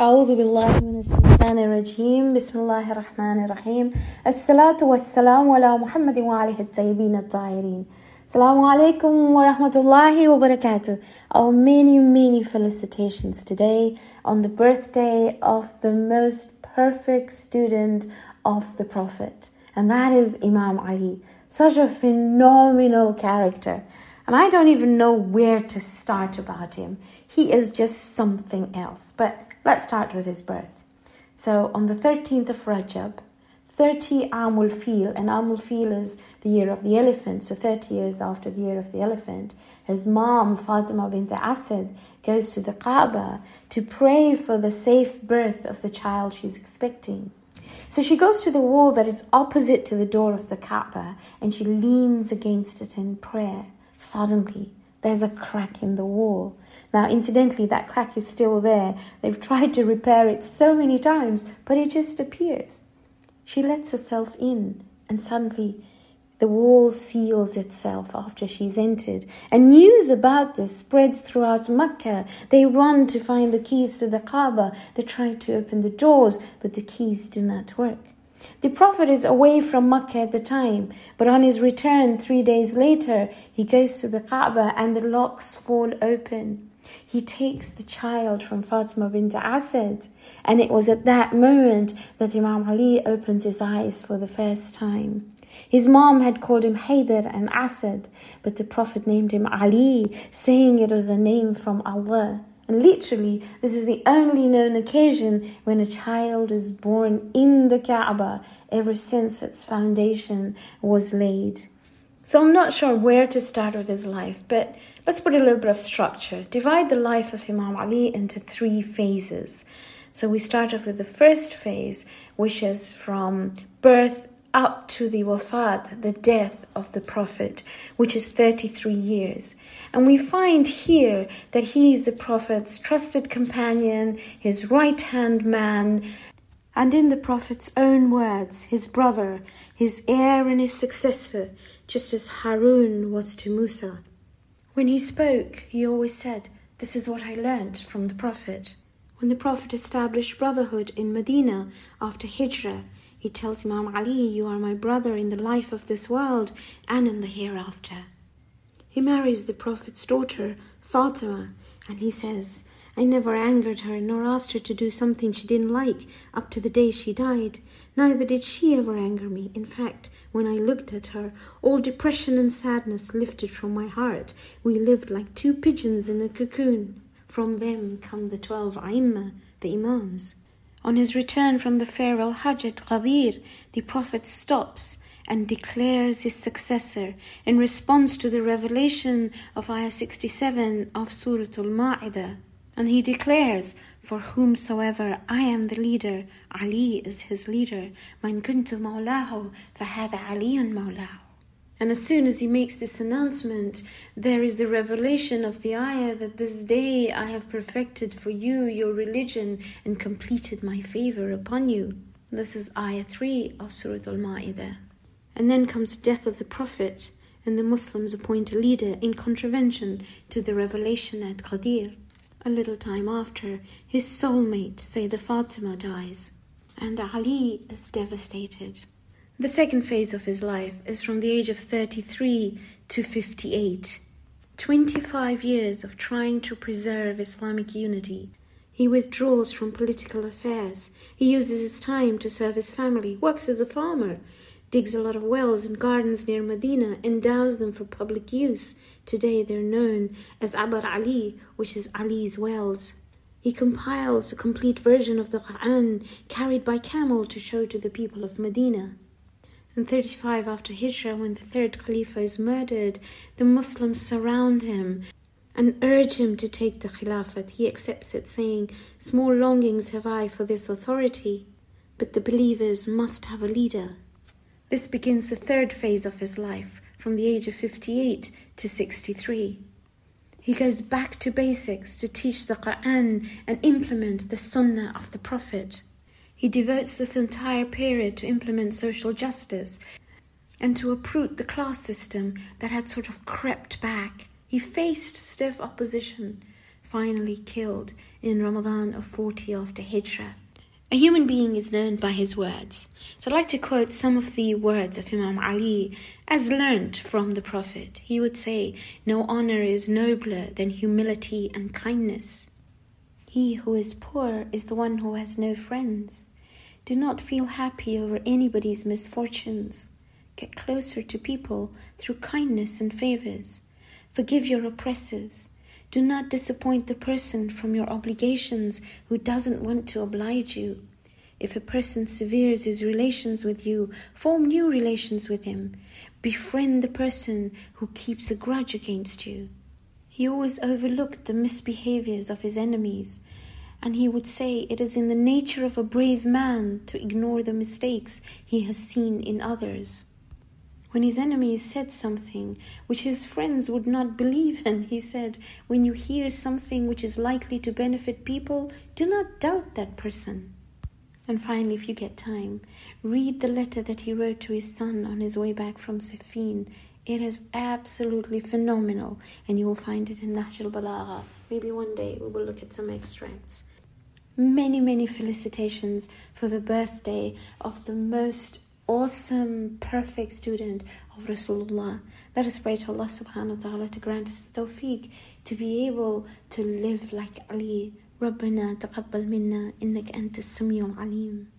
أعوذ بالله من الشيطان الرجيم بسم الله الرحمن الرحيم الصلاة والسلام على محمد وعليه الطيبين الطاهرين. Assalamu alaikum wa rahmatullahi wa barakatuh. Our many felicitations today on the birthday of the most perfect student of the Prophet, and that is Imam Ali. Such a phenomenal character. And I don't even know where to start about him. He is just something else. But let's start with his birth. So on the 13th of Rajab, 30 Amul Fil, and Amul Fil is the year of the elephant, so 30 years after the year of the elephant, his mom, Fatima bint Asad, goes to the Kaaba to pray for the safe birth of the child she's expecting. So she goes to the wall that is opposite to the door of the Kaaba, and she leans against it in prayer. Suddenly, there's a crack in the wall. Now, incidentally, that crack is still there. They've tried to repair it so many times, but it just appears. She lets herself in, and suddenly the wall seals itself after she's entered. And news about this spreads throughout Mecca. They run to find the keys to the Kaaba. They try to open the doors, but the keys do not work. The Prophet is away from Mecca at the time, but on his return 3 days later, he goes to the Kaaba and the locks fall open. He takes the child from Fatima bint Asad, and it was at that moment that Imam Ali opens his eyes for the first time. His mom had called him Haydar and Asad, but the Prophet named him Ali, saying it was a name from Allah. And literally, this is the only known occasion when a child is born in the Kaaba ever since its foundation was laid. So I'm not sure where to start with his life, but let's put a little bit of structure. Divide the life of Imam Ali into 3 phases. So we start off with the first phase, which is from birth up to the wafat, the death of the Prophet, which is 33 years. And we find here that he is the Prophet's trusted companion, his right-hand man, and in the Prophet's own words, his brother, his heir and his successor, just as Harun was to Musa. When he spoke, he always said, "This is what I learned from the Prophet." When the Prophet established brotherhood in Medina after Hijrah, he tells Imam Ali, "You are my brother in the life of this world and in the hereafter." He marries the Prophet's daughter, Fatima, and he says, "I never angered her nor asked her to do something she didn't like up to the day she died. Neither did she ever anger me. In fact, when I looked at her, all depression and sadness lifted from my heart. We lived like 2 pigeons in a cocoon. From them come the 12 A'immah, the Imams." On his return from the farewell Hajj at Ghadir, the Prophet stops and declares his successor in response to the revelation of Ayah 67 of Surah Al-Ma'idah. And he declares, "For whomsoever I am the leader, Ali is his leader. Man kuntu mawlahu, fahadha aliyun mawlahu." And as soon as he makes this announcement, there is a revelation of the ayah that this day I have perfected for you your religion and completed my favor upon you. This is ayah 3 of Surah Al-Ma'idah. And then comes the death of the Prophet, and the Muslims appoint a leader in contravention to the revelation at Ghadir. A little time after, his soulmate, Sayyidah Fatima, dies, and Ali is devastated. The second phase of his life is from the age of 33 to 58. 25 years of trying to preserve Islamic unity. He withdraws from political affairs. He uses his time to serve his family, works as a farmer, digs a lot of wells and gardens near Medina, endows them for public use. Today they're known as Abar Ali, which is Ali's wells. He compiles a complete version of the Quran, carried by camel to show to the people of Medina. In 35 after Hijrah, when the 3rd Khalifa is murdered, the Muslims surround him and urge him to take the Khilafat. He accepts it, saying, "Small longings have I for this authority, but the believers must have a leader." This begins the 3rd phase of his life, from the age of 58 to 63. He goes back to basics to teach the Quran and implement the Sunnah of the Prophet. He devotes this entire period to implement social justice and to uproot the class system that had sort of crept back. He faced stiff opposition, finally killed in Ramadan of 40 after Hijrah. A human being is learned by his words. So I'd like to quote some of the words of Imam Ali as learned from the Prophet. He would say, "No honor is nobler than humility and kindness. He who is poor is the one who has no friends. Do not feel happy over anybody's misfortunes. Get closer to people through kindness and favors. Forgive your oppressors. Do not disappoint the person from your obligations who doesn't want to oblige you. If a person severes his relations with you, form new relations with him. Befriend the person who keeps a grudge against you." He always overlooked the misbehaviors of his enemies, and he would say it is in the nature of a brave man to ignore the mistakes he has seen in others. When his enemies said something which his friends would not believe in, he said, "When you hear something which is likely to benefit people, do not doubt that person." And finally, if you get time, read the letter that he wrote to his son on his way back from Siffin. It is absolutely phenomenal, and you will find it in Nahj al-Balagha. Maybe one day we will look at some extracts. Many, many felicitations for the birthday of the most awesome, perfect student of Rasulullah. Let us pray to Allah subhanahu wa ta'ala to grant us the tawfiq to be able to live like Ali. ربنا تقبل منا إنك أنت السميع العليم.